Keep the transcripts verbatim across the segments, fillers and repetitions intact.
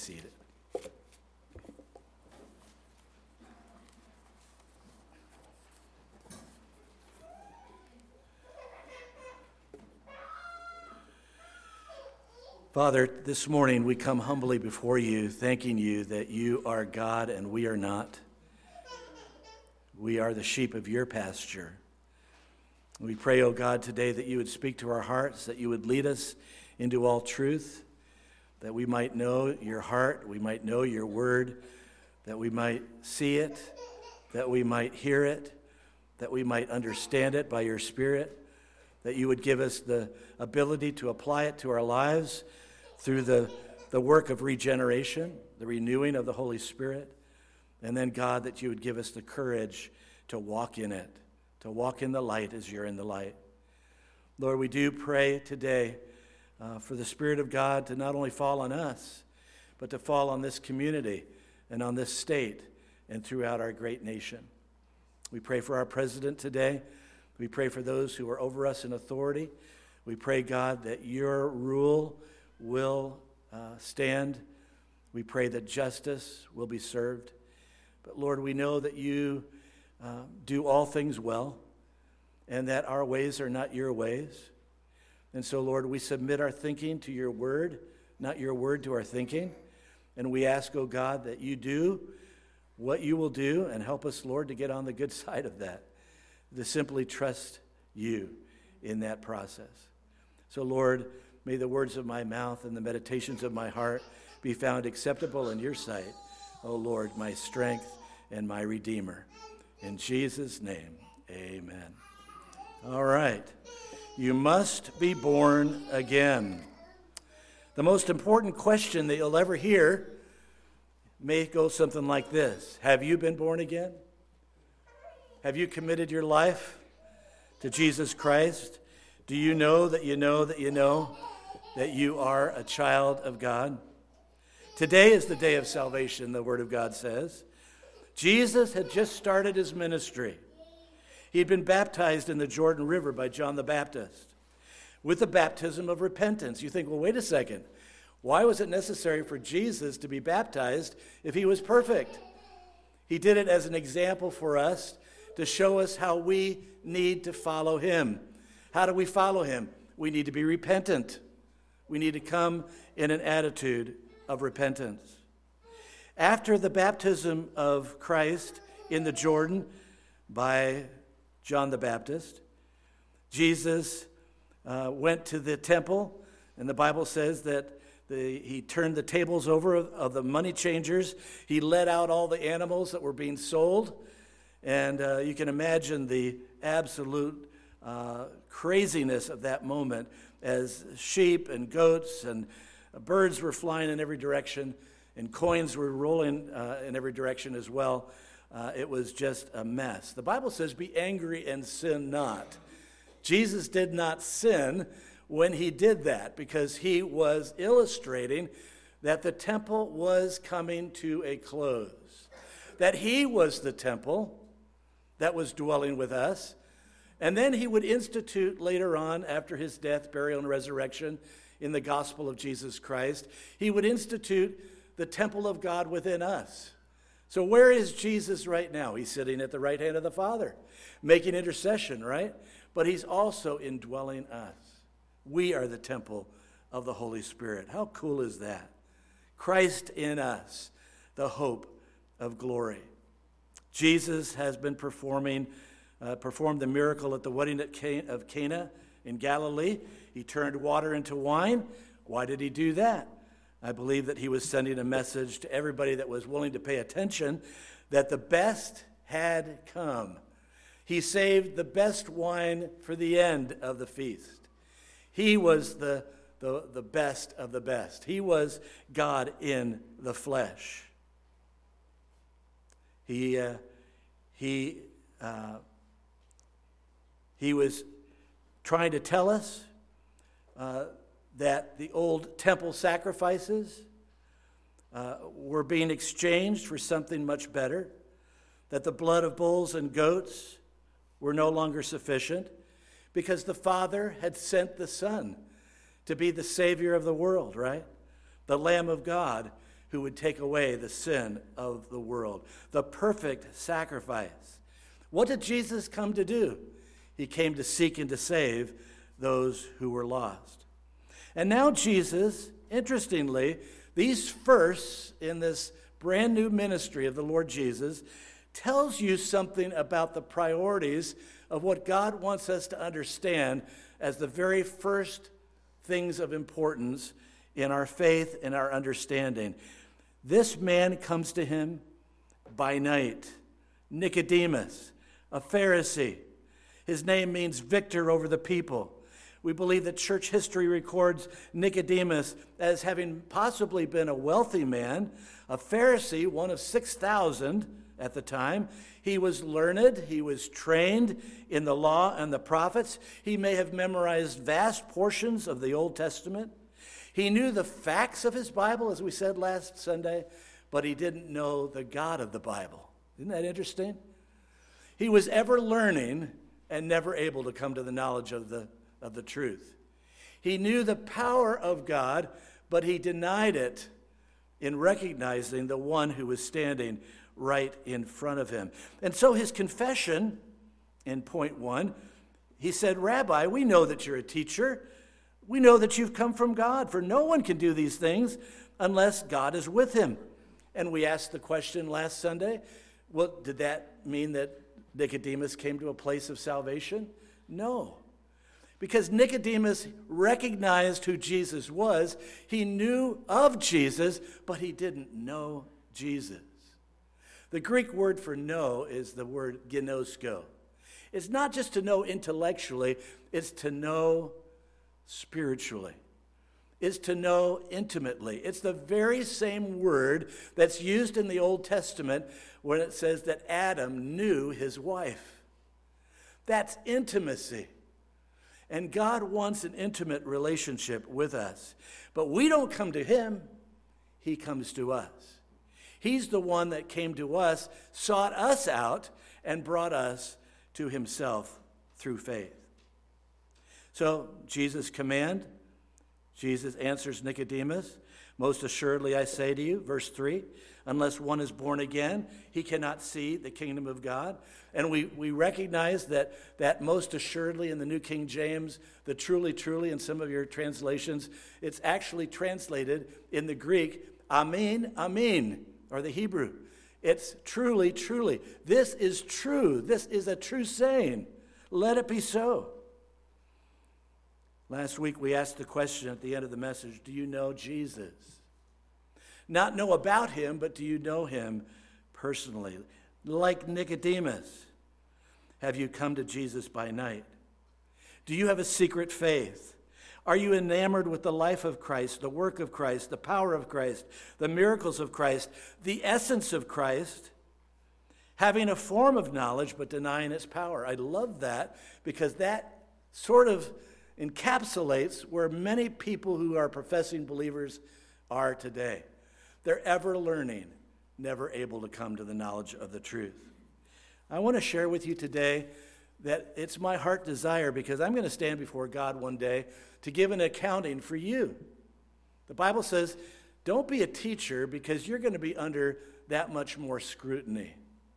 seated. Father, this morning we come humbly before you, thanking you that you are God and we are not. We are the sheep of your pasture. We pray, O God, today that you would speak to our hearts, that you would lead us into all truth, that we might know your heart, we might know your word, that we might see it, that we might hear it, that we might understand it by your Spirit, that you would give us the ability to apply it to our lives through the, the work of regeneration, the renewing of the Holy Spirit, and then, God, that you would give us the courage to walk in it, to walk in the light as you're in the light. Lord, we do pray today uh, for the Spirit of God to not only fall on us, but to fall on this community and on this state and throughout our great nation. We pray for our president today. We pray for those who are over us in authority. We pray, God, that your rule will uh, stand. We pray that justice will be served. But Lord, we know that you uh, do all things well and that our ways are not your ways. And so, Lord, we submit our thinking to your word, not your word to our thinking. And we ask, oh God, that you do what you will do and help us, Lord, to get on the good side of that, to simply trust you in that process. So, Lord, may the words of my mouth and the meditations of my heart be found acceptable in your sight, O Lord, my strength and my Redeemer. In Jesus' name, amen. All right. You must be born again. The most important question that you'll ever hear may go something like this. Have you been born again? Have you committed your life to Jesus Christ? Do you know that you know that you know that you are a child of God? Today is the day of salvation, the Word of God says. Jesus had just started his ministry. He had been baptized in the Jordan River by John the Baptist with the baptism of repentance. You think, well, wait a second. Why was it necessary for Jesus to be baptized if he was perfect? He did it as an example for us to show us how we need to follow him. How do we follow him? We need to be repentant. We need to come in an attitude of repentance. After the baptism of Christ in the Jordan by John the Baptist, Jesus uh, went to the temple, and the Bible says that the, he turned the tables over of, of the money changers. He let out all the animals that were being sold, and uh, you can imagine the absolute uh, craziness of that moment as sheep and goats and birds were flying in every direction and coins were rolling uh, in every direction as well. Uh, it was just a mess. The Bible says, be angry and sin not. Jesus did not sin when he did that because he was illustrating that the temple was coming to a close, that he was the temple that was dwelling with us. And then he would institute later on, after his death, burial, and resurrection in the gospel of Jesus Christ, he would institute the temple of God within us. So where is Jesus right now? He's sitting at the right hand of the Father, making intercession, right? But he's also indwelling us. We are the temple of the Holy Spirit. How cool is that? Christ in us, the hope of glory. Jesus has been performing Uh, performed the miracle at the wedding at Cana, of Cana in Galilee. He turned water into wine. Why did he do that? I believe that he was sending a message to everybody that was willing to pay attention that the best had come. He saved the best wine for the end of the feast. He was the, the, the best of the best. He was God in the flesh. He, uh, he, uh, He was trying to tell us uh, that the old temple sacrifices uh, were being exchanged for something much better, that the blood of bulls and goats were no longer sufficient because the Father had sent the Son to be the Savior of the world, right? The Lamb of God who would take away the sin of the world, the perfect sacrifice. What did Jesus come to do? He came to seek and to save those who were lost. And now Jesus, interestingly, these firsts in this brand new ministry of the Lord Jesus tells you something about the priorities of what God wants us to understand as the very first things of importance in our faith and our understanding. This man comes to him by night, Nicodemus, a Pharisee. His name means victor over the people. We believe that church history records Nicodemus as having possibly been a wealthy man, a Pharisee, one of six thousand at the time. He was learned. He was trained in the law and the prophets. He may have memorized vast portions of the Old Testament. He knew the facts of his Bible, as we said last Sunday, but he didn't know the God of the Bible. Isn't that interesting? He was ever learning and never able to come to the knowledge of the, of the truth. He knew the power of God, but he denied it in recognizing the one who was standing right in front of him. And so his confession in point one, he said, "Rabbi, we know that you're a teacher. We know that you've come from God, for no one can do these things unless God is with him." And we asked the question last Sunday, well, did that mean that Nicodemus came to a place of salvation? No. Because Nicodemus recognized who Jesus was. He knew of Jesus, but he didn't know Jesus. The Greek word for know is the word ginosko. It's not just to know intellectually, it's to know spiritually. It's to know intimately. It's the very same word that's used in the Old Testament when it says that Adam knew his wife. That's intimacy. And God wants an intimate relationship with us. But we don't come to him. He comes to us. He's the one that came to us, sought us out, and brought us to himself through faith. So, Jesus' command, Jesus answers Nicodemus, "Most assuredly I say to you," verse three, "unless one is born again, he cannot see the kingdom of God." And we, we recognize that, that most assuredly in the New King James, the truly, truly in some of your translations, it's actually translated in the Greek, amen, amen, or the Hebrew. It's truly, truly. This is true. This is a true saying. Let it be so. Last week we asked the question at the end of the message, do you know Jesus? Not know about him, but do you know him personally? Like Nicodemus, have you come to Jesus by night? Do you have a secret faith? Are you enamored with the life of Christ, the work of Christ, the power of Christ, the miracles of Christ, the essence of Christ, having a form of knowledge but denying its power? I love that because that sort of encapsulates where many people who are professing believers are today. They're ever learning, never able to come to the knowledge of the truth. I want to share with you today that it's my heart desire, because I'm going to stand before God one day to give an accounting for you. The Bible says, don't be a teacher because you're going to be under that much more scrutiny.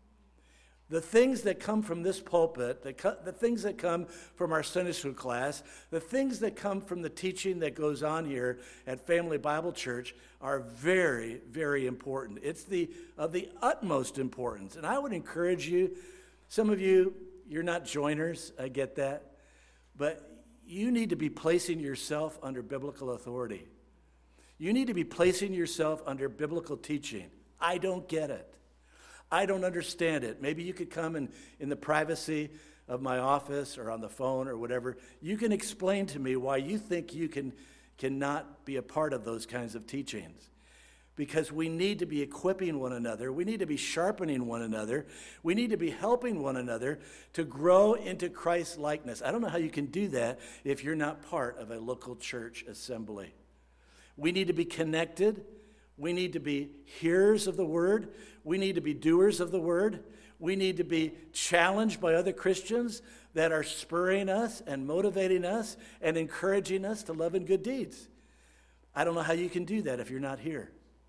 The things that come from this pulpit, the, co- the things that come from our Sunday school class, the things that come from the teaching that goes on here at Family Bible Church are very, very important. It's the of the utmost importance. And I would encourage you, some of you, you're not joiners, I get that, but you need to be placing yourself under biblical authority. You need to be placing yourself under biblical teaching. I don't get it. I don't understand it. Maybe you could come in, in the privacy of my office or on the phone or whatever. You can explain to me why you think you can cannot be a part of those kinds of teachings. Because we need to be equipping one another. We need to be sharpening one another. We need to be helping one another to grow into Christ's likeness. I don't know how you can do that if you're not part of a local church assembly. We need to be connected. We need to be hearers of the word. We need to be doers of the word. We need to be challenged by other Christians that are spurring us and motivating us and encouraging us to love and good deeds. I don't know how you can do that if you're not here.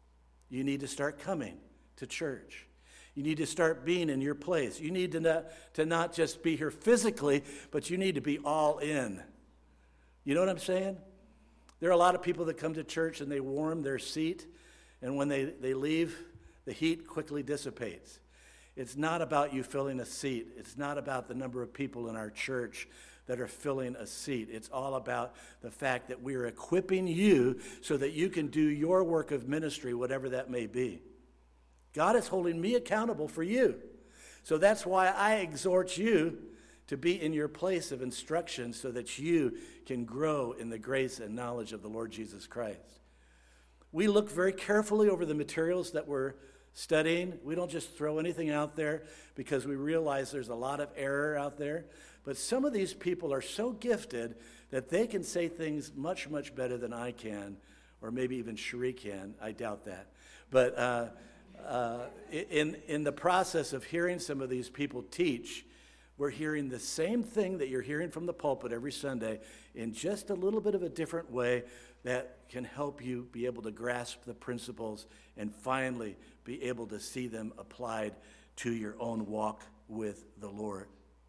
You need to start coming to church. You need to start being in your place. You need to not, to not just be here physically, but you need to be all in. You know what I'm saying? There are a lot of people that come to church and they warm their seat, and when they, they leave, the heat quickly dissipates. It's not about you filling a seat. It's not about the number of people in our church that are filling a seat. It's all about the fact that we are equipping you so that you can do your work of ministry, whatever that may be. God is holding me accountable for you. So that's why I exhort you to be in your place of instruction so that you can grow in the grace and knowledge of the Lord Jesus Christ. We look very carefully over the materials that we're studying. We don't just throw anything out there because we realize there's a lot of error out there. But some of these people are so gifted that they can say things much, much better than I can, or maybe even Cherie can. I doubt that. But uh, uh, in, in the process of hearing some of these people teach, we're hearing the same thing that you're hearing from the pulpit every Sunday in just a little bit of a different way that can help you be able to grasp the principles and finally be able to see them applied to your own walk with the Lord.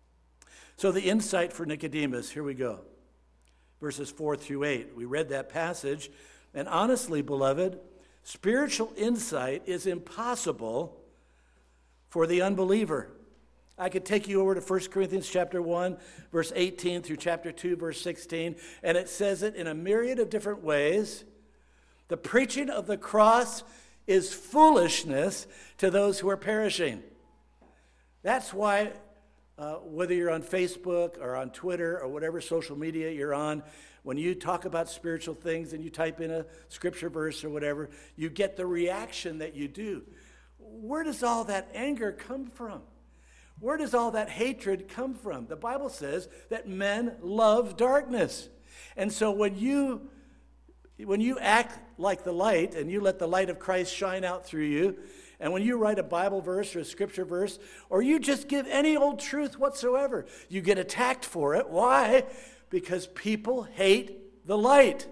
So the insight for Nicodemus, here we go. Verses four through eight. We read that passage, and honestly, beloved, spiritual insight is impossible for the unbeliever. I could take you over to First Corinthians chapter one, verse eighteen through chapter two, verse sixteen, and it says it in a myriad of different ways. The preaching of the cross is foolishness to those who are perishing. That's why uh, whether you're on Facebook or on Twitter or whatever social media you're on, when you talk about spiritual things and you type in a scripture verse or whatever, you get the reaction that you do. Where does all that anger come from? Where does all that hatred come from? The Bible says that men love darkness. And so when you when you act like the light and you let the light of Christ shine out through you, and when you write a Bible verse or a scripture verse, or you just give any old truth whatsoever, you get attacked for it. Why? Because people hate the light.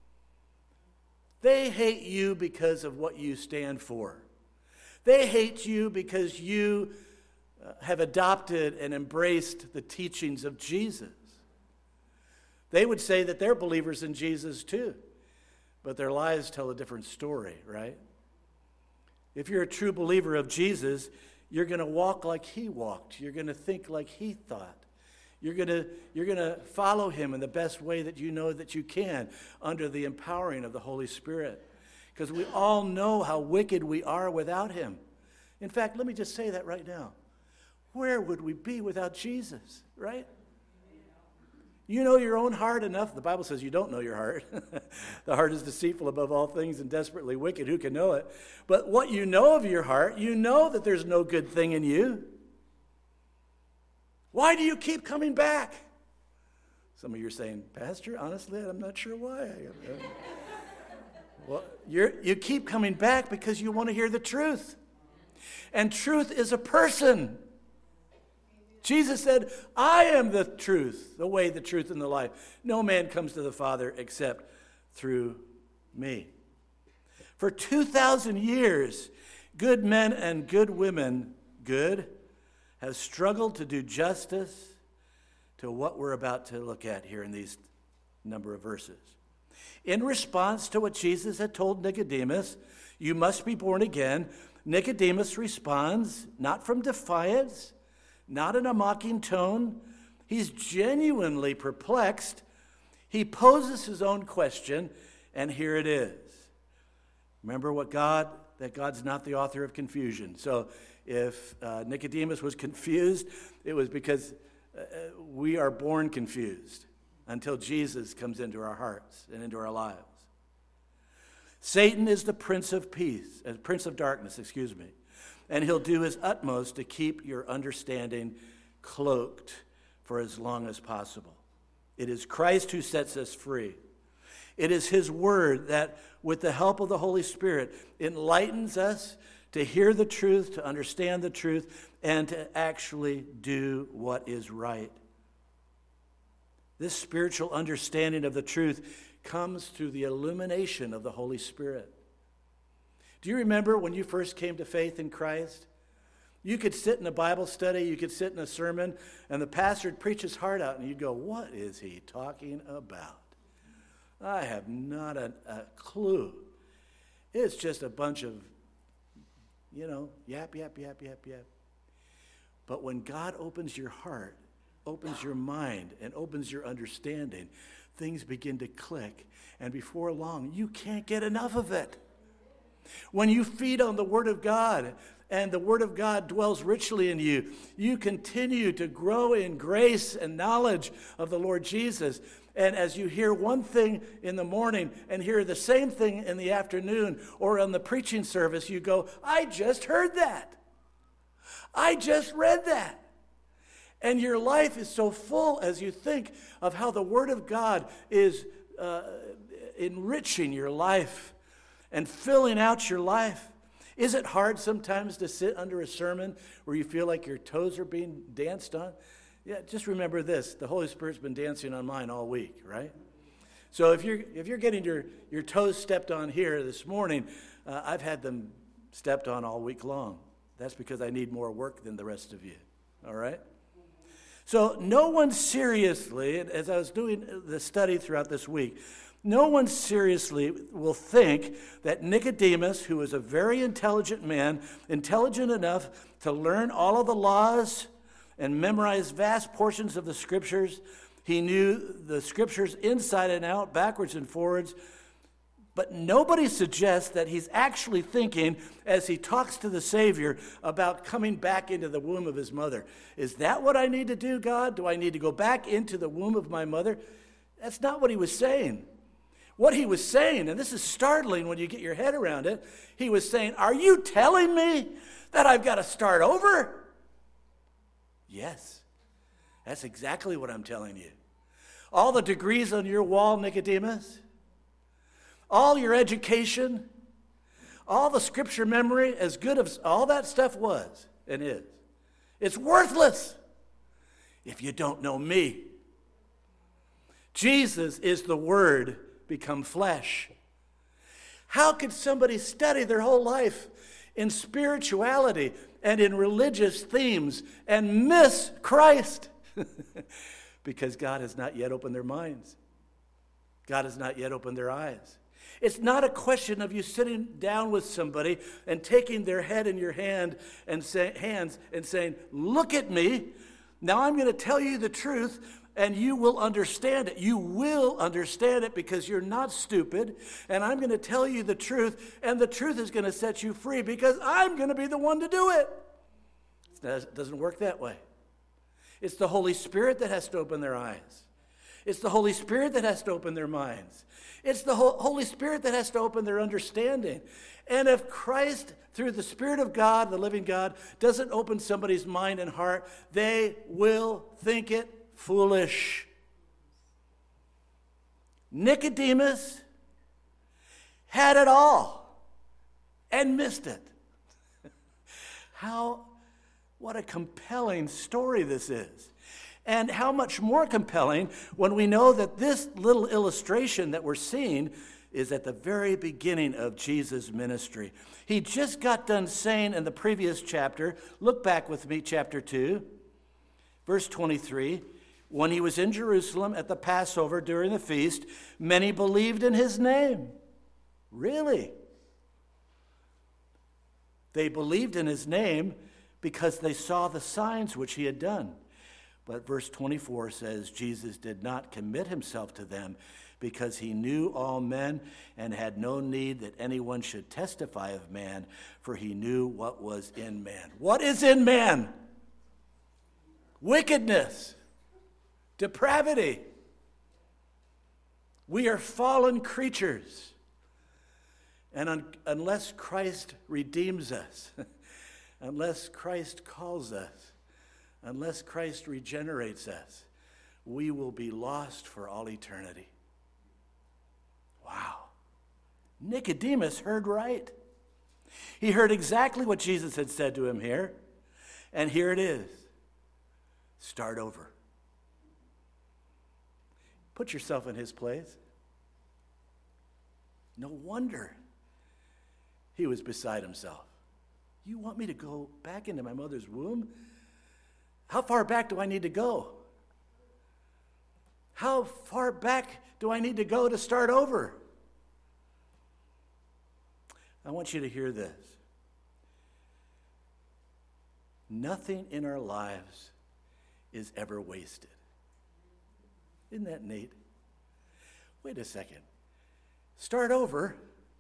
They hate you because of what you stand for. They hate you because you have adopted and embraced the teachings of Jesus. They would say that they're believers in Jesus too, but their lives tell a different story, right? If you're a true believer of Jesus, you're going to walk like he walked. You're going to think like he thought. You're going to, you're going to follow him in the best way that you know that you can under the empowering of the Holy Spirit. Because we all know how wicked we are without him. In fact, let me just say that right now. Where would we be without Jesus, right? You know your own heart enough. The Bible says you don't know your heart. The heart is deceitful above all things and desperately wicked. Who can know it? But what you know of your heart, you know that there's no good thing in you. Why do you keep coming back? Some of you are saying, Pastor, honestly, I'm not sure why. Well, you're, you keep coming back because you want to hear the truth. And truth is a person. Jesus said, I am the truth, the way, the truth, and the life. No man comes to the Father except through me. For two thousand years, good men and good women, good, have struggled to do justice to what we're about to look at here in these number of verses. In response to what Jesus had told Nicodemus, you must be born again, Nicodemus responds, not from defiance, not in a mocking tone. He's genuinely perplexed. He poses his own question, and here it is. Remember what God, that God's not the author of confusion. So if uh, Nicodemus was confused, it was because uh, we are born confused until Jesus comes into our hearts and into our lives. Satan is the prince of peace, uh, prince of darkness, excuse me. And he'll do his utmost to keep your understanding cloaked for as long as possible. It is Christ who sets us free. It is his word that, with the help of the Holy Spirit, enlightens us to hear the truth, to understand the truth, and to actually do what is right. This spiritual understanding of the truth comes through the illumination of the Holy Spirit. Do you remember when you first came to faith in Christ? You could sit in a Bible study, you could sit in a sermon, and the pastor would preach his heart out, and you'd go, what is he talking about? I have not a, a clue. It's just a bunch of, you know, yap, yap, yap, yap, yap. But when God opens your heart, opens your mind, and opens your understanding, things begin to click, and before long, you can't get enough of it. When you feed on the Word of God, and the Word of God dwells richly in you, you continue to grow in grace and knowledge of the Lord Jesus. And as you hear one thing in the morning and hear the same thing in the afternoon or on the preaching service, you go, I just heard that. I just read that. And your life is so full as you think of how the Word of God is uh, enriching your life and filling out your life. Is it hard sometimes to sit under a sermon where you feel like your toes are being danced on? Yeah, just remember this. The Holy Spirit's been dancing on mine all week, right? So if you're if you're getting your, your toes stepped on here this morning, uh, I've had them stepped on all week long. That's because I need more work than the rest of you, all right? So no one seriously, as I was doing the study throughout this week, no one seriously will think that Nicodemus, who was a very intelligent man, intelligent enough to learn all of the laws and memorize vast portions of the Scriptures. He knew the Scriptures inside and out, backwards and forwards. But nobody suggests that he's actually thinking, as he talks to the Savior, about coming back into the womb of his mother. Is that what I need to do, God? Do I need to go back into the womb of my mother? That's not what he was saying. What he was saying, and this is startling when you get your head around it, he was saying, are you telling me that I've got to start over? Yes, that's exactly what I'm telling you. All the degrees on your wall, Nicodemus, all your education, all the scripture memory, as good as all that stuff was and is, it's worthless if you don't know me. Jesus is the Word become flesh. How could somebody study their whole life in spirituality and in religious themes and miss Christ? Because God has not yet opened their minds. God has not yet opened their eyes. It's not a question of you sitting down with somebody and taking their head in your hand and say, hands and saying, look at me. Now I'm going to tell you the truth. And you will understand it. You will understand it because you're not stupid. And I'm going to tell you the truth. And the truth is going to set you free because I'm going to be the one to do it. It doesn't work that way. It's the Holy Spirit that has to open their eyes. It's the Holy Spirit that has to open their minds. It's the Holy Spirit that has to open their understanding. And if Christ, through the Spirit of God, the living God, doesn't open somebody's mind and heart, they will think it foolish. Nicodemus had it all and missed it. How, what a compelling story this is. And how much more compelling when we know that this little illustration that we're seeing is at the very beginning of Jesus' ministry. He just got done saying in the previous chapter, look back with me, chapter two, verse twenty-three, when he was in Jerusalem at the Passover during the feast, many believed in his name. Really? They believed in his name because they saw the signs which he had done. But verse twenty-four says, Jesus did not commit himself to them because he knew all men and had no need that anyone should testify of man, for he knew what was in man. What is in man? Wickedness. Depravity. We are fallen creatures. And un- unless Christ redeems us, unless Christ calls us, unless Christ regenerates us, we will be lost for all eternity. Wow. Nicodemus heard right. He heard exactly what Jesus had said to him here. And here it is. Start over. Put yourself in his place. No wonder He was beside himself. You want me to go back into my mother's womb? How far back do I need to go? How far back do I need to go to start over? I want you to hear this. Nothing in our lives is ever wasted. Isn't that neat? Wait a second. Start over,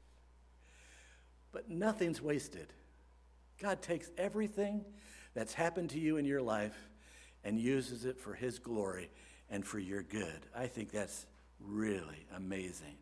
but nothing's wasted. God takes everything that's happened to you in your life and uses it for his glory and for your good. I think that's really amazing.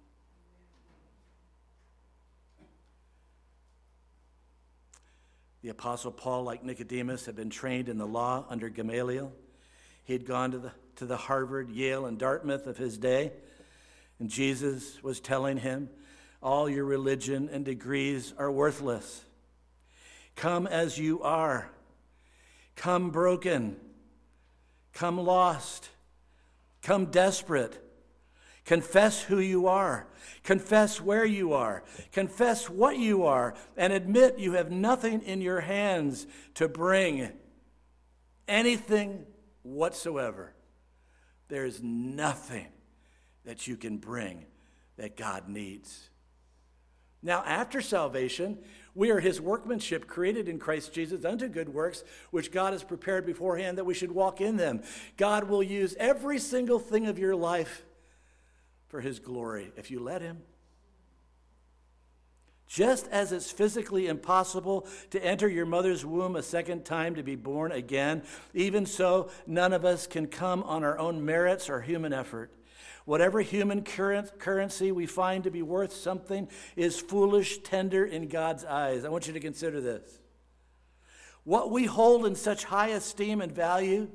The Apostle Paul, like Nicodemus, had been trained in the law under Gamaliel. He had gone to the, to the Harvard, Yale, and Dartmouth of his day. And Jesus was telling him, all your religion and degrees are worthless. Come as you are. Come broken. Come lost. Come desperate. Confess who you are. Confess where you are. Confess what you are. And admit you have nothing in your hands to bring anything whatsoever. There's nothing that you can bring that God needs. Now, after salvation, we are his workmanship, created in Christ Jesus unto good works, which God has prepared beforehand that we should walk in them. God will use every single thing of your life for his glory, if you let him. Just as it's physically impossible to enter your mother's womb a second time to be born again, even so, none of us can come on our own merits or human effort. Whatever human currency we find to be worth something is foolish, tender in God's eyes. I want you to consider this. What we hold in such high esteem and value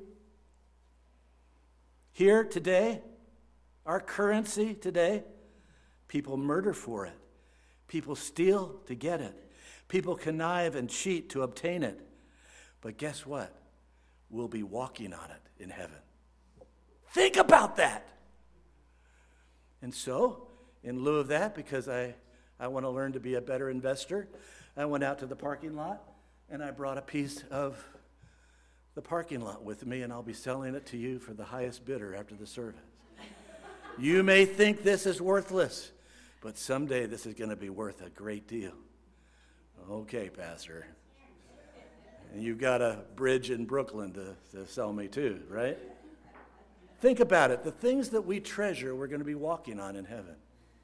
here today, our currency today, people murder for it. People steal to get it. People connive and cheat to obtain it. But guess what? We'll be walking on it in heaven. Think about that. And so, in lieu of that, because I, I want to learn to be a better investor, I went out to the parking lot and I brought a piece of the parking lot with me, and I'll be selling it to you for the highest bidder after the service. You may think this is worthless, but someday this is going to be worth a great deal. Okay, Pastor. And you've got a bridge in Brooklyn to, to sell me too, right? Think about it. The things that we treasure, we're going to be walking on in heaven.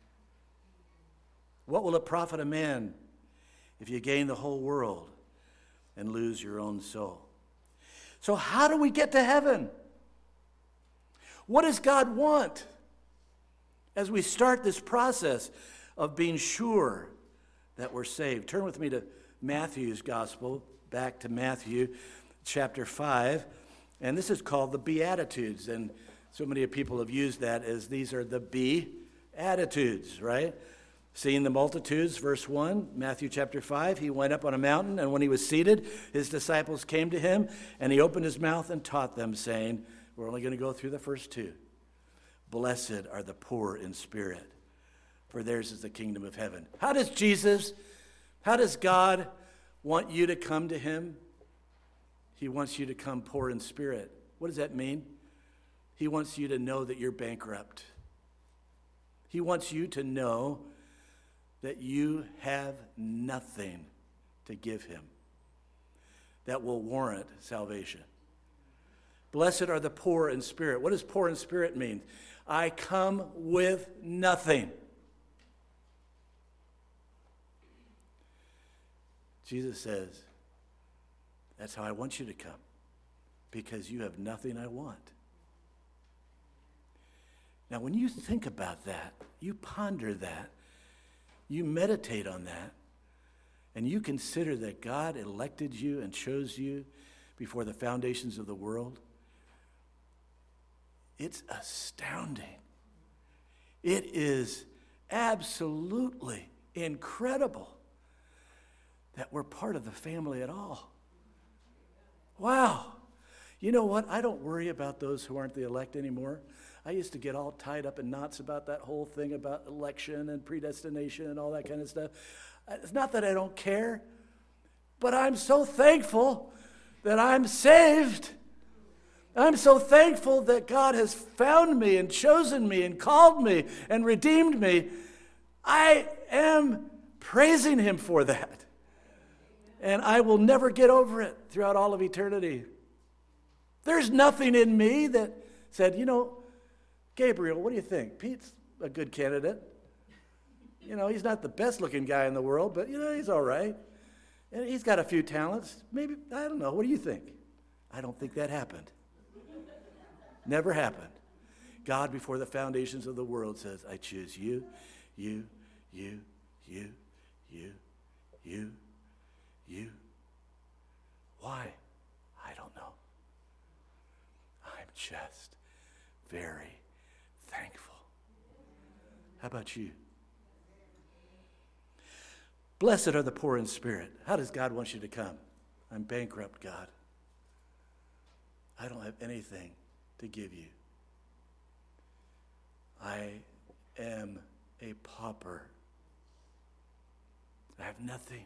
What will it profit a man if you gain the whole world and lose your own soul? So how do we get to heaven? What does God want as we start this process of being sure that we're saved? Turn with me to Matthew's gospel, back to Matthew chapter five. And this is called the Beatitudes. And so many people have used that as these are the Beatitudes, right? Seeing the multitudes, verse one, Matthew chapter five, he went up on a mountain, and when he was seated, his disciples came to him, and he opened his mouth and taught them, saying, we're only going to go through the first two. Blessed are the poor in spirit, for theirs is the kingdom of heaven. How does Jesus, how does God want you to come to him? He wants you to come poor in spirit. What does that mean? He wants you to know that you're bankrupt. He wants you to know that you have nothing to give him that will warrant salvation. Blessed are the poor in spirit. What does poor in spirit mean? I come with nothing. Jesus says, that's how I want you to come, because you have nothing I want. Now, when you think about that, you ponder that, you meditate on that, and you consider that God elected you and chose you before the foundations of the world, it's astounding. It is absolutely incredible that we're part of the family at all. Wow. You know what? I don't worry about those who aren't the elect anymore. I used to get all tied up in knots about that whole thing about election and predestination and all that kind of stuff. It's not that I don't care, but I'm so thankful that I'm saved. I'm so thankful that God has found me and chosen me and called me and redeemed me. I am praising him for that. And I will never get over it throughout all of eternity. There's nothing in me that said, you know, Gabriel, what do you think? Pete's a good candidate. You know, he's not the best looking guy in the world, but, you know, he's all right. And he's got a few talents. Maybe, I don't know. What do you think? I don't think that happened. Never happened. God, before the foundations of the world, says, I choose you, you, you, you, you, you, you. Why? I don't know. I'm just very thankful. How about you? Blessed are the poor in spirit. How does God want you to come? I'm bankrupt, God. I don't have anything to give you. I am a pauper. I have nothing.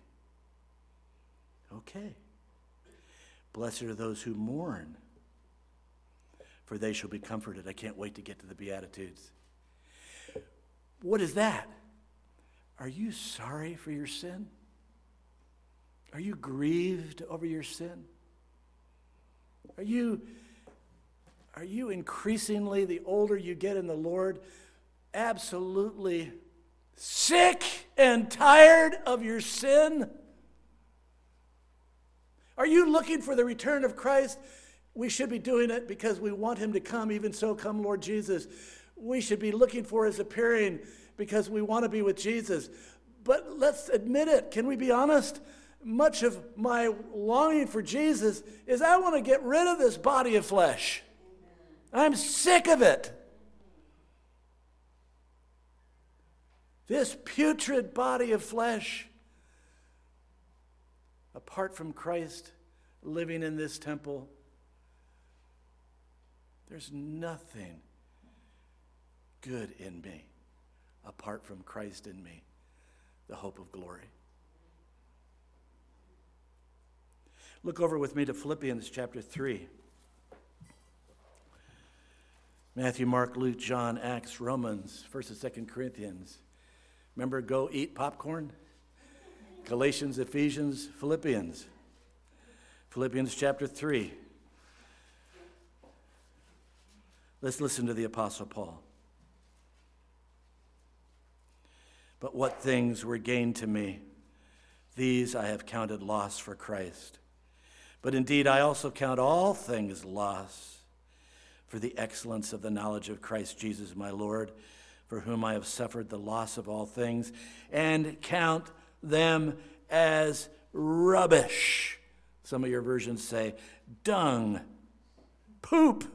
Okay. Blessed are those who mourn, for they shall be comforted. I can't wait to get to the Beatitudes. What is that? Are you sorry for your sin? Are you grieved over your sin? Are you, are you increasingly, the older you get in the Lord, absolutely sick and tired of your sin? Are you looking for the return of Christ? We should be doing it because we want him to come. Even so, come Lord Jesus. We should be looking for his appearing because we want to be with Jesus. But let's admit it. Can we be honest? Much of my longing for Jesus is I want to get rid of this body of flesh. I'm sick of it. This putrid body of flesh, apart from Christ living in this temple, there's nothing good in me apart from Christ in me, the hope of glory. Look over with me to Philippians chapter three. Matthew, Mark, Luke, John, Acts, Romans, First and Second Corinthians. Remember, go eat popcorn? Galatians, Ephesians, Philippians. Philippians chapter three. Let's listen to the Apostle Paul. But what things were gained to me, these I have counted loss for Christ. But indeed I also count all things loss for the excellence of the knowledge of Christ Jesus my Lord, for whom I have suffered the loss of all things, and count them as rubbish. Some of your versions say dung, poop.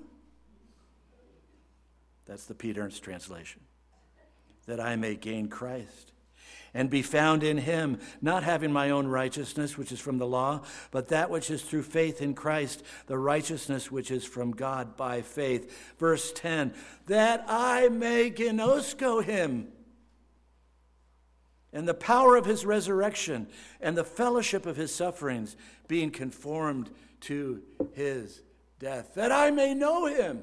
That's the Pete Ernst translation. That I may gain Christ and be found in him, not having my own righteousness, which is from the law, but that which is through faith in Christ, the righteousness which is from God by faith. Verse ten, that I may ginosko him, and the power of his resurrection, and the fellowship of his sufferings, being conformed to his death, that I may know him.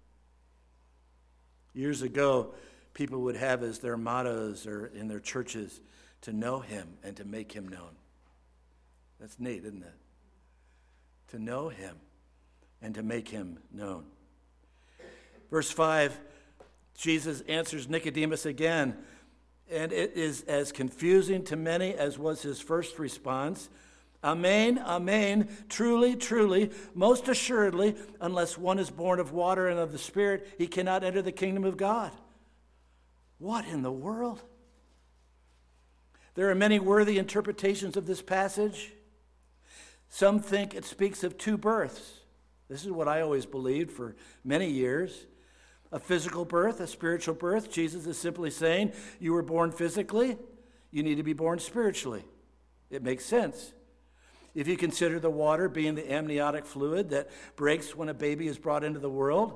Years ago, people would have as their mottos or in their churches to know him and to make him known. That's neat, isn't it? To know him and to make him known. Verse five, Jesus answers Nicodemus again, and it is as confusing to many as was his first response. Amen, amen, truly, truly, most assuredly, unless one is born of water and of the Spirit, he cannot enter the kingdom of God. What in the world? There are many worthy interpretations of this passage. Some think it speaks of two births. This is what I always believed for many years. A physical birth, a spiritual birth. Jesus is simply saying, you were born physically, you need to be born spiritually. It makes sense. If you consider the water being the amniotic fluid that breaks when a baby is brought into the world.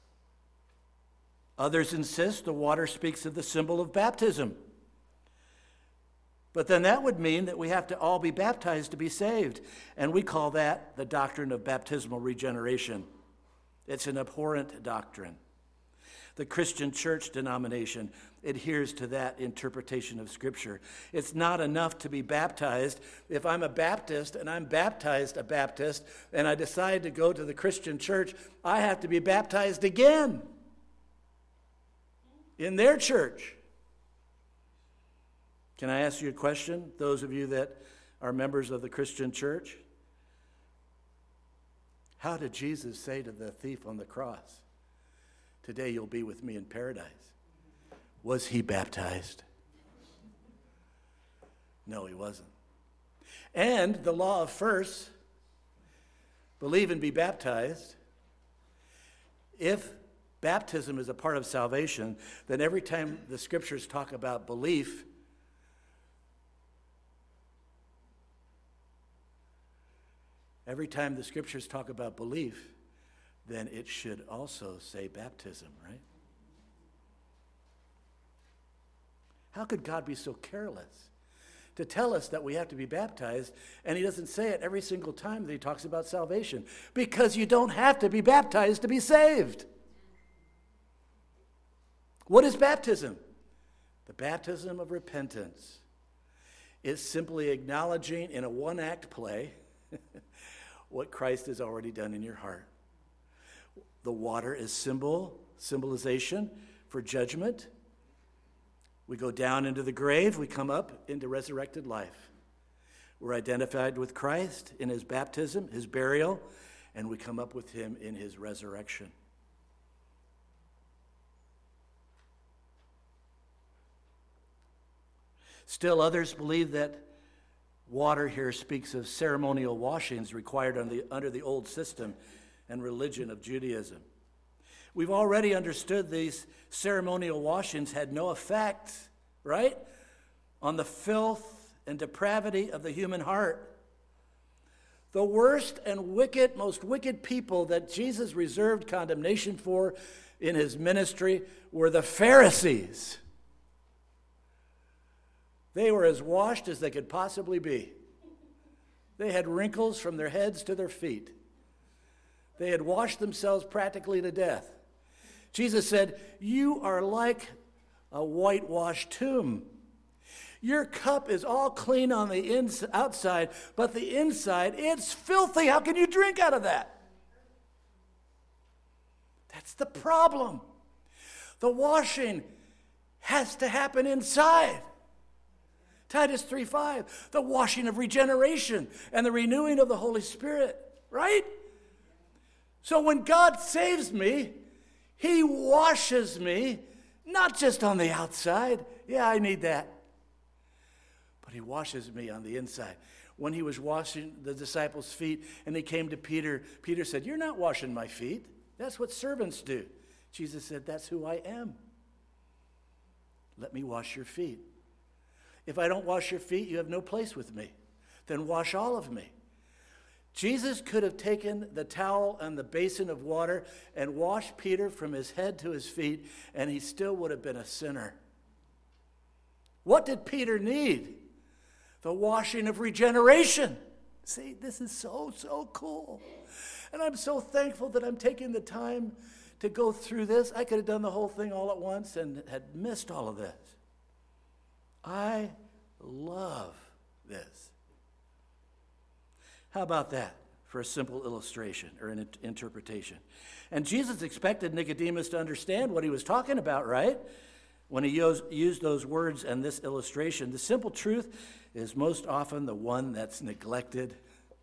Others insist the water speaks of the symbol of baptism. But then that would mean that we have to all be baptized to be saved. And we call that the doctrine of baptismal regeneration. It's an abhorrent doctrine. The Christian church denomination adheres to that interpretation of Scripture. It's not enough to be baptized. If I'm a Baptist and I'm baptized a Baptist and I decide to go to the Christian church, I have to be baptized again in their church. Can I ask you a question, those of you that are members of the Christian church? How did Jesus say to the thief on the cross, "Today you'll be with me in paradise"? Was he baptized? No, he wasn't. And the law of first, believe and be baptized. If baptism is a part of salvation, then every time the Scriptures talk about belief, every time the Scriptures talk about belief, then it should also say baptism, right? How could God be so careless to tell us that we have to be baptized, and he doesn't say it every single time that he talks about salvation? Because you don't have to be baptized to be saved. What is baptism? The baptism of repentance is simply acknowledging in a one-act play what Christ has already done in your heart. The water is symbol, symbolization for judgment. We go down into the grave, we come up into resurrected life. We're identified with Christ in his baptism, his burial, and we come up with him in his resurrection. Still, others believe that water here speaks of ceremonial washings required under the, under the old system and religion of Judaism. We've already understood these ceremonial washings had no effect, right, on the filth and depravity of the human heart. The worst and wicked, most wicked people that Jesus reserved condemnation for in his ministry were the Pharisees. They were as washed as they could possibly be. They had wrinkles from their heads to their feet. They had washed themselves practically to death. Jesus said, "You are like a whitewashed tomb. Your cup is all clean on the ins- outside, but the inside, it's filthy. How can you drink out of that?" That's the problem. The washing has to happen inside. Titus three five, the washing of regeneration and the renewing of the Holy Spirit, right? So when God saves me, he washes me, not just on the outside. Yeah, I need that. But he washes me on the inside. When he was washing the disciples' feet and he came to Peter, Peter said, "You're not washing my feet. That's what servants do." Jesus said, "That's who I am. Let me wash your feet. If I don't wash your feet, you have no place with me. Then wash all of me." Jesus could have taken the towel and the basin of water and washed Peter from his head to his feet, and he still would have been a sinner. What did Peter need? The washing of regeneration. See, this is so, so cool. And I'm so thankful that I'm taking the time to go through this. I could have done the whole thing all at once and had missed all of this. I love this. How about that for a simple illustration or an interpretation? And Jesus expected Nicodemus to understand what he was talking about, right? When he used those words and this illustration. The simple truth is most often the one that's neglected.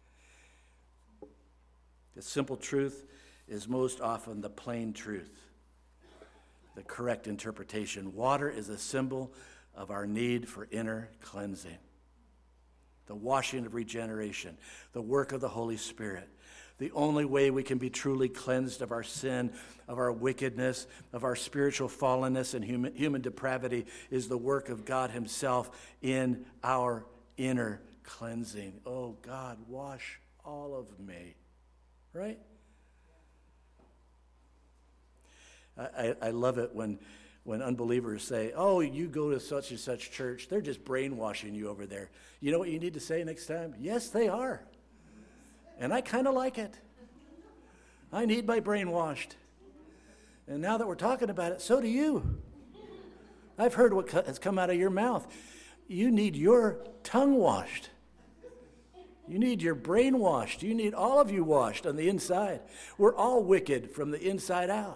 The simple truth is most often the plain truth, the correct interpretation. Water is a symbol of our need for inner cleansing. The washing of regeneration, the work of the Holy Spirit. The only way we can be truly cleansed of our sin, of our wickedness, of our spiritual fallenness and human, human depravity is the work of God himself in our inner cleansing. Oh God, wash all of me. Right? I, I, I love it when when unbelievers say, oh, you go to such and such church, they're just brainwashing you over there. You know what you need to say next time? Yes, they are. And I kind of like it. I need my brainwashed. And now that we're talking about it, so do you. I've heard what has come out of your mouth. You need your tongue washed. You need your brain washed. You need all of you washed on the inside. We're all wicked from the inside out.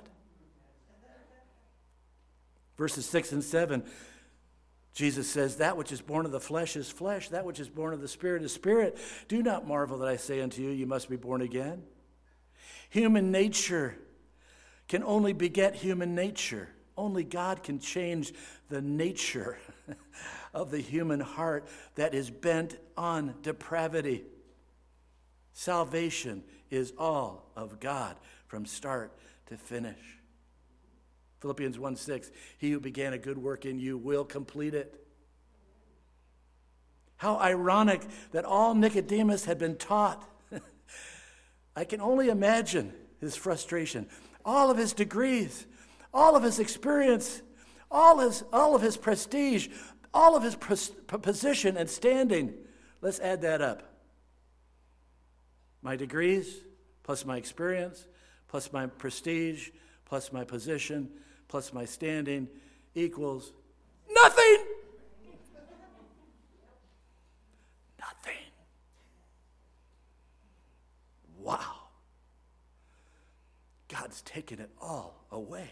Verses six and seven, Jesus says, that which is born of the flesh is flesh. That which is born of the Spirit is spirit. Do not marvel that I say unto you, you must be born again. Human nature can only beget human nature. Only God can change the nature of the human heart that is bent on depravity. Salvation is all of God from start to finish. Philippians one six, he who began a good work in you will complete it. How ironic that all Nicodemus had been taught. I can only imagine his frustration. All of his degrees, all of his experience, all his all of his prestige, all of his pres- position and standing. Let's add that up. My degrees, plus my experience, plus my prestige, plus my position, plus my standing, equals nothing. Nothing. Wow. God's taken it all away.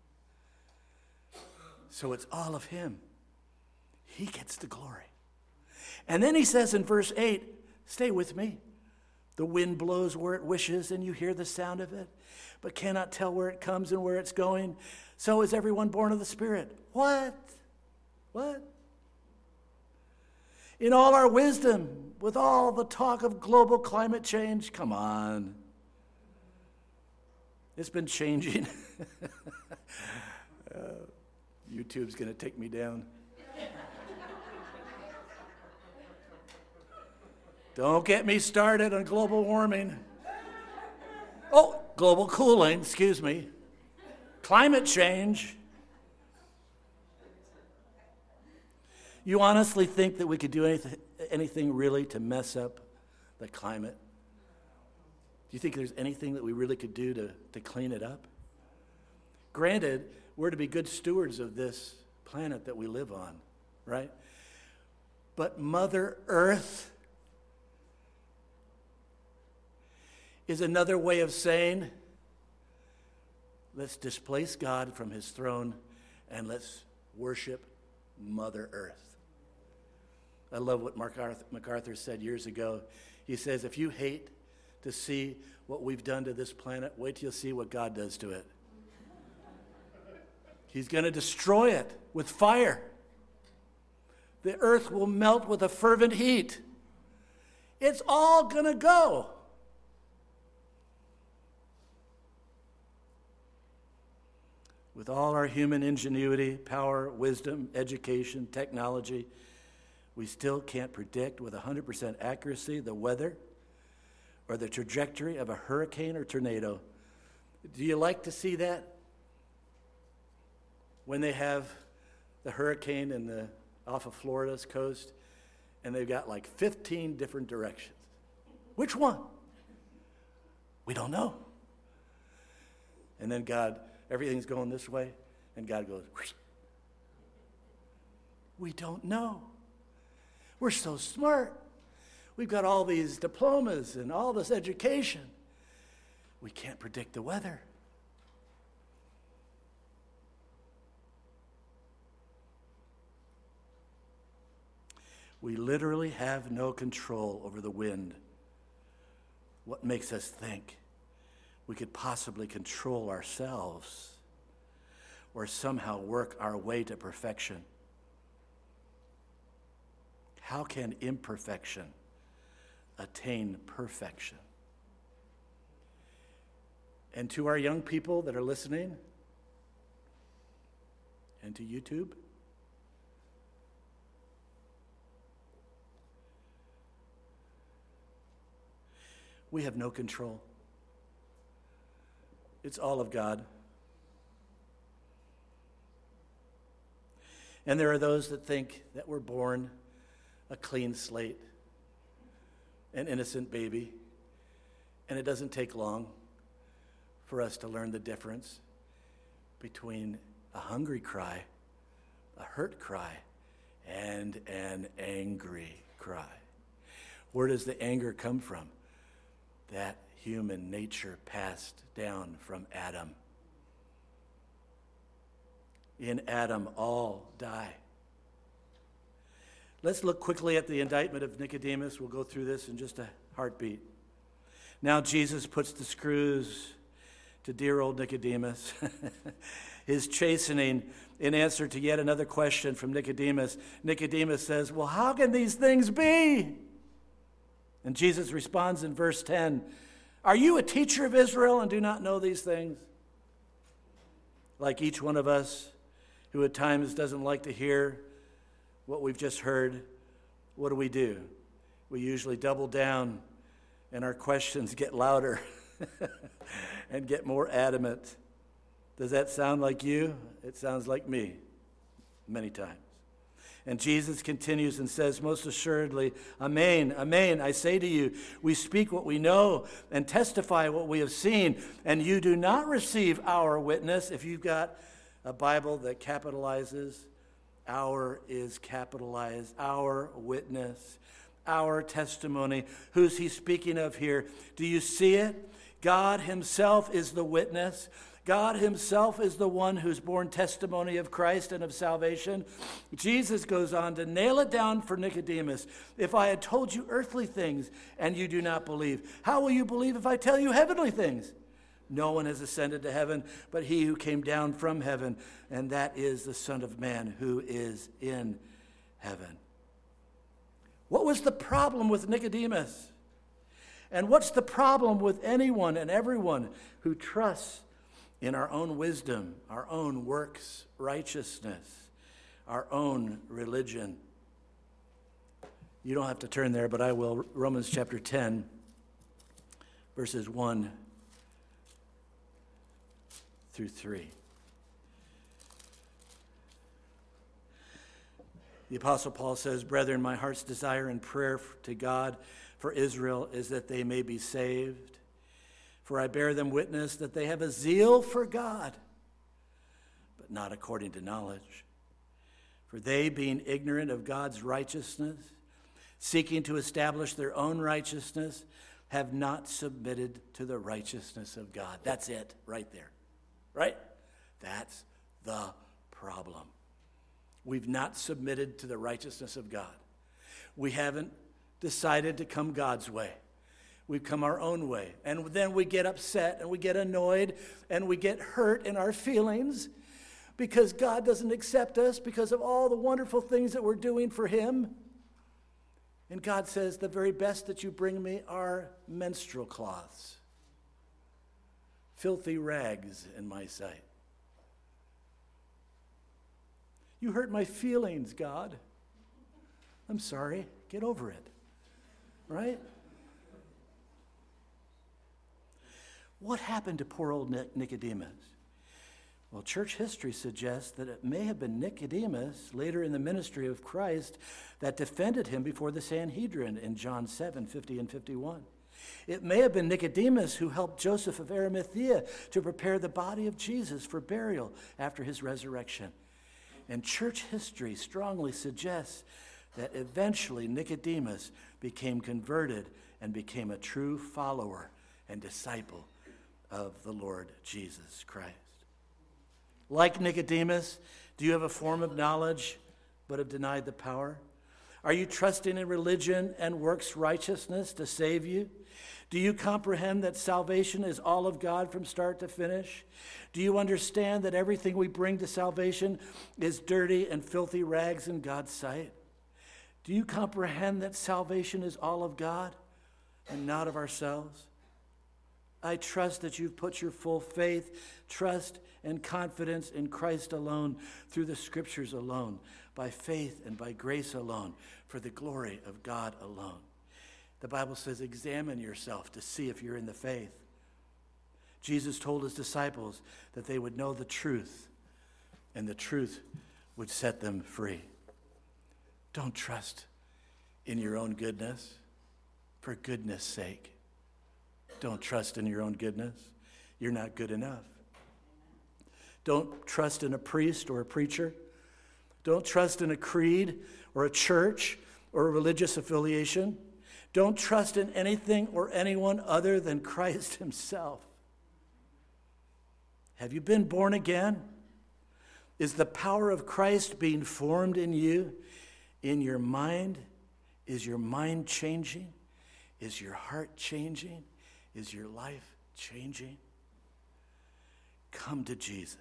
So it's all of him. He gets the glory. And then he says in verse eight, stay with me. The wind blows where it wishes, and you hear the sound of it, but cannot tell where it comes and where it's going. So is everyone born of the Spirit. What? What? In all our wisdom, with all the talk of global climate change, come on. It's been changing. uh, YouTube's going to take me down. Don't get me started on global warming. Oh, global cooling, excuse me. Climate change. You honestly think that we could do anything, anything really to mess up the climate? Do you think there's anything that we really could do to, to clean it up? Granted, we're to be good stewards of this planet that we live on, right? But Mother Earth is another way of saying, let's displace God from his throne and let's worship Mother Earth. I love what MacArthur, MacArthur said years ago. He says, if you hate to see what we've done to this planet, wait till you see what God does to it. He's going to destroy it with fire. The earth will melt with a fervent heat. It's all going to go. With all our human ingenuity, power, wisdom, education, technology, we still can't predict with one hundred percent accuracy the weather or the trajectory of a hurricane or tornado. Do you like to see that? When they have the hurricane in the, off of Florida's coast, and they've got like fifteen different directions. Which one? We don't know. And then God, everything's going this way, and God goes, whoosh. We don't know. We're so smart. We've got all these diplomas and all this education. We can't predict the weather. We literally have no control over the wind. What makes us think we could possibly control ourselves or somehow work our way to perfection? How can imperfection attain perfection? And to our young people that are listening, and to YouTube, we have no control. It's all of God. And there are those that think that we're born a clean slate, an innocent baby, and it doesn't take long for us to learn the difference between a hungry cry, a hurt cry, and an angry cry. Where does the anger come from? That human nature passed down from Adam. In Adam, all die. Let's look quickly at the indictment of Nicodemus. We'll go through this in just a heartbeat. Now Jesus puts the screws to dear old Nicodemus. His chastening in answer to yet another question from Nicodemus. Nicodemus says, well, how can these things be? And Jesus responds in verse ten, are you a teacher of Israel and do not know these things? Like each one of us who at times doesn't like to hear what we've just heard, what do we do? We usually double down and our questions get louder and get more adamant. Does that sound like you? It sounds like me many times. And Jesus continues and says, most assuredly, amen, amen, I say to you, we speak what we know and testify what we have seen, and you do not receive our witness. If you've got a Bible that capitalizes, our is capitalized, our witness, our testimony. Who's he speaking of here? Do you see it? God himself is the witness. God himself is the one who's borne testimony of Christ and of salvation. Jesus goes on to nail it down for Nicodemus. If I had told you earthly things and you do not believe, how will you believe if I tell you heavenly things? No one has ascended to heaven but he who came down from heaven, and that is the Son of Man who is in heaven. What was the problem with Nicodemus? And what's the problem with anyone and everyone who trusts in our own wisdom, our own works, righteousness, our own religion? You don't have to turn there, but I will. Romans chapter ten, verses one through three. The Apostle Paul says, brethren, my heart's desire and prayer to God for Israel is that they may be saved. For I bear them witness that they have a zeal for God, but not according to knowledge. For they, being ignorant of God's righteousness, seeking to establish their own righteousness, have not submitted to the righteousness of God. That's it, right there. Right? That's the problem. We've not submitted to the righteousness of God. We haven't decided to come God's way. We've come our own way. And then we get upset and we get annoyed and we get hurt in our feelings because God doesn't accept us because of all the wonderful things that we're doing for him. And God says, the very best that you bring me are menstrual cloths, filthy rags in my sight. You hurt my feelings, God. I'm sorry. Get over it. Right? What happened to poor old Nicodemus? Well, church history suggests that it may have been Nicodemus, later in the ministry of Christ, that defended him before the Sanhedrin in John seven, fifty and fifty-one. It may have been Nicodemus who helped Joseph of Arimathea to prepare the body of Jesus for burial after his resurrection. And church history strongly suggests that eventually Nicodemus became converted and became a true follower and disciple of the Lord Jesus Christ. Like Nicodemus, do you have a form of knowledge but have denied the power? Are you trusting in religion and works righteousness to save you? Do you comprehend that salvation is all of God from start to finish? Do you understand that everything we bring to salvation is dirty and filthy rags in God's sight? Do you comprehend that salvation is all of God and not of ourselves? I trust that you've put your full faith, trust, and confidence in Christ alone, through the Scriptures alone, by faith and by grace alone, for the glory of God alone. The Bible says, examine yourself to see if you're in the faith. Jesus told his disciples that they would know the truth, and the truth would set them free. Don't trust in your own goodness, for goodness' sake. Don't trust in your own goodness. You're not good enough. Don't trust in a priest or a preacher. Don't trust in a creed or a church or a religious affiliation. Don't trust in anything or anyone other than Christ himself. Have you been born again? Is the power of Christ being formed in you, in your mind? Is your mind changing? Is your heart changing? Is your life changing? Come to Jesus.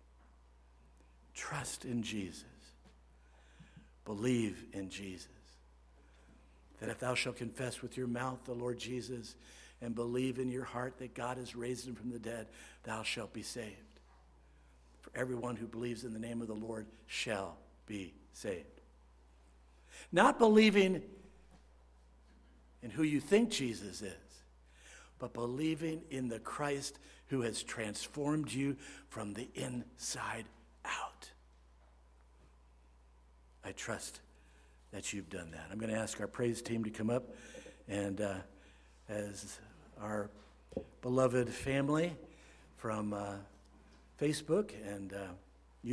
Trust in Jesus. Believe in Jesus. That if thou shalt confess with your mouth the Lord Jesus and believe in your heart that God has raised him from the dead, thou shalt be saved. For everyone who believes in the name of the Lord shall be saved. Not believing in who you think Jesus is, but believing in the Christ who has transformed you from the inside out. I trust that you've done that. I'm going to ask our praise team to come up, and uh, as our beloved family from uh, Facebook and uh,